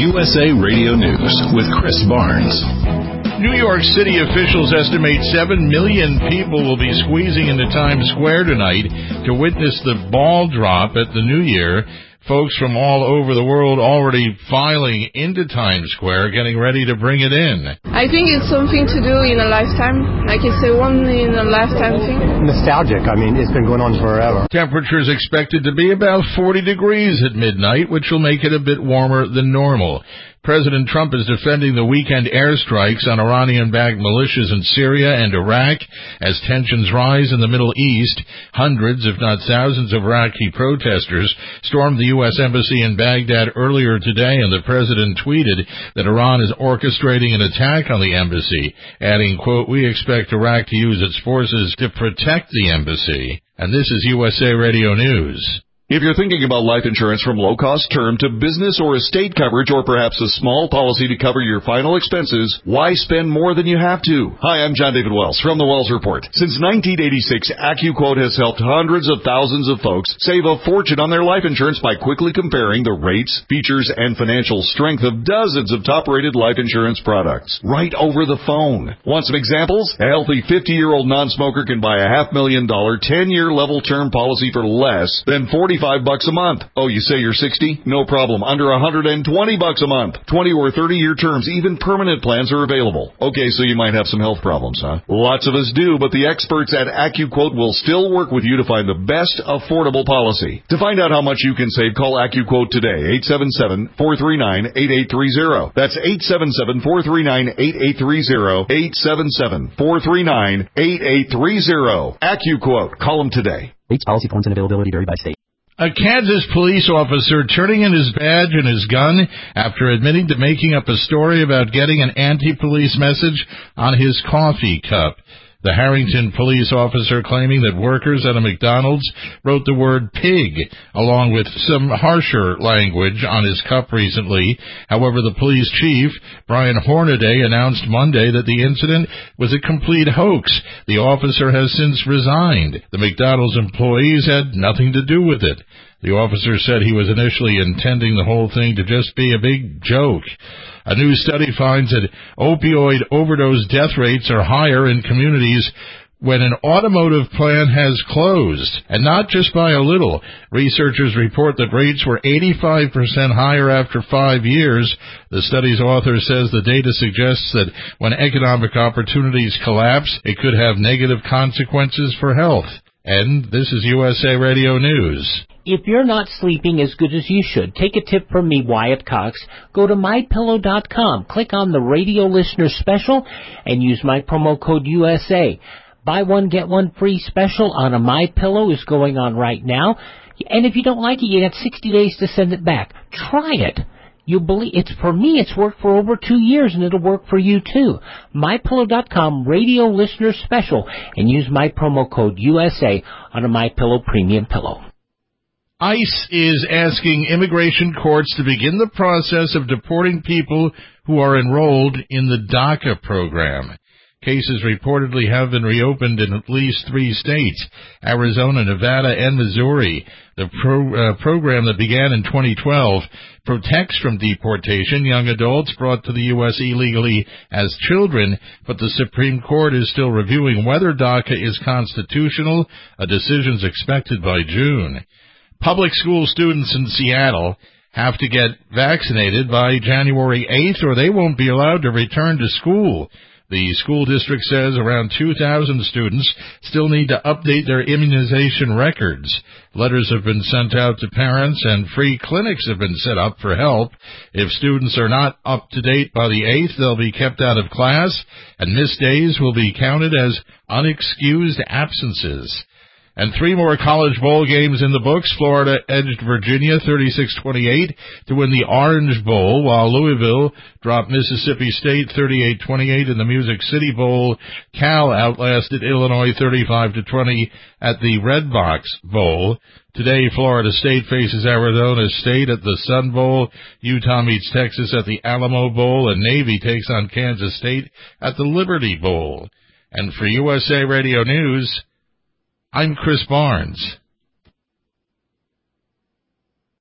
USA Radio News with Chris Barnes. New York City officials estimate 7 million people will be squeezing into Times Square tonight to witness the ball drop at the New Year. Folks from all over the world already filing into Times Square, getting ready to bring it in. I think it's something to do in a lifetime. Like it's a one-in-a-lifetime thing. Nostalgic. I mean, it's been going on forever. Temperatures expected to be about 40 degrees at midnight, which will make it a bit warmer than normal. President Trump is defending the weekend airstrikes on Iranian-backed militias in Syria and Iraq as tensions rise in the Middle East. Hundreds, if not thousands, of Iraqi protesters stormed the U.S. Embassy in Baghdad earlier today, and the president tweeted that Iran is orchestrating an attack on the embassy, adding, quote, "We expect Iraq to use its forces to protect the embassy." And this is USA Radio News. If you're thinking about life insurance from low-cost term to business or estate coverage or perhaps a small policy to cover your final expenses, why spend more than you have to? Hi, I'm John David Wells from the Wells Report. Since 1986, AccuQuote has helped hundreds of thousands of folks save a fortune on their life insurance by quickly comparing the rates, features, and financial strength of dozens of top-rated life insurance products right over the phone. Want some examples? A healthy 50-year-old non-smoker can buy a $500,000 10-year level term policy for less than $45 a month. Oh, you say you're 60? No problem. Under $120 a month. 20 or 30-year terms, even permanent plans are available. Okay, so you might have some health problems, huh? Lots of us do, but the experts at AccuQuote will still work with you to find the best affordable policy. To find out how much you can save, call AccuQuote today, 877-439-8830. That's 877-439-8830, 877-439-8830. AccuQuote. Call them today. Rates, policy forms, and availability vary by state. A Kansas police officer turning in his badge and his gun after admitting to making up a story about getting an anti-police message on his coffee cup. The Harrington police officer claiming that workers at a McDonald's wrote the word pig along with some harsher language on his cup recently. However, the police chief, Brian Hornaday, announced Monday that the incident was a complete hoax. The officer has since resigned. The McDonald's employees had nothing to do with it. The officer said he was initially intending the whole thing to just be a big joke. A new study finds that opioid overdose death rates are higher in communities when an automotive plant has closed, and not just by a little. Researchers report that rates were 85% higher after 5 years. The study's author says the data suggests that when economic opportunities collapse, it could have negative consequences for health. And this is USA Radio News. If you're not sleeping as good as you should, take a tip from me, Wyatt Cox. Go to MyPillow.com, click on the radio listener special, and use my promo code USA. Buy one, get one free special on a MyPillow is going on right now. And if you don't like it, you got 60 days to send it back. Try it. You believe it's for me, it's worked for over 2 years, and it'll work for you too. MyPillow.com radio listener special, and use my promo code USA on a MyPillow premium pillow. ICE is asking immigration courts to begin the process of deporting people who are enrolled in the DACA program. Cases reportedly have been reopened in at least 3 states, Arizona, Nevada, and Missouri. The program that began in 2012 protects from deportation young adults brought to the U.S. illegally as children, but the Supreme Court is still reviewing whether DACA is constitutional. A decision is expected by June. Public school students in Seattle have to get vaccinated by January 8th or they won't be allowed to return to school. The school district says around 2,000 students still need to update their immunization records. Letters have been sent out to parents and free clinics have been set up for help. If students are not up to date by the 8th, they'll be kept out of class and missed days will be counted as unexcused absences. And 3 more college bowl games in the books. Florida edged Virginia 36-28 to win the Orange Bowl, while Louisville dropped Mississippi State 38-28 in the Music City Bowl. Cal outlasted Illinois 35-20 at the Red Box Bowl. Today, Florida State faces Arizona State at the Sun Bowl. Utah meets Texas at the Alamo Bowl, and Navy takes on Kansas State at the Liberty Bowl. And for USA Radio News, I'm Chris Barnes.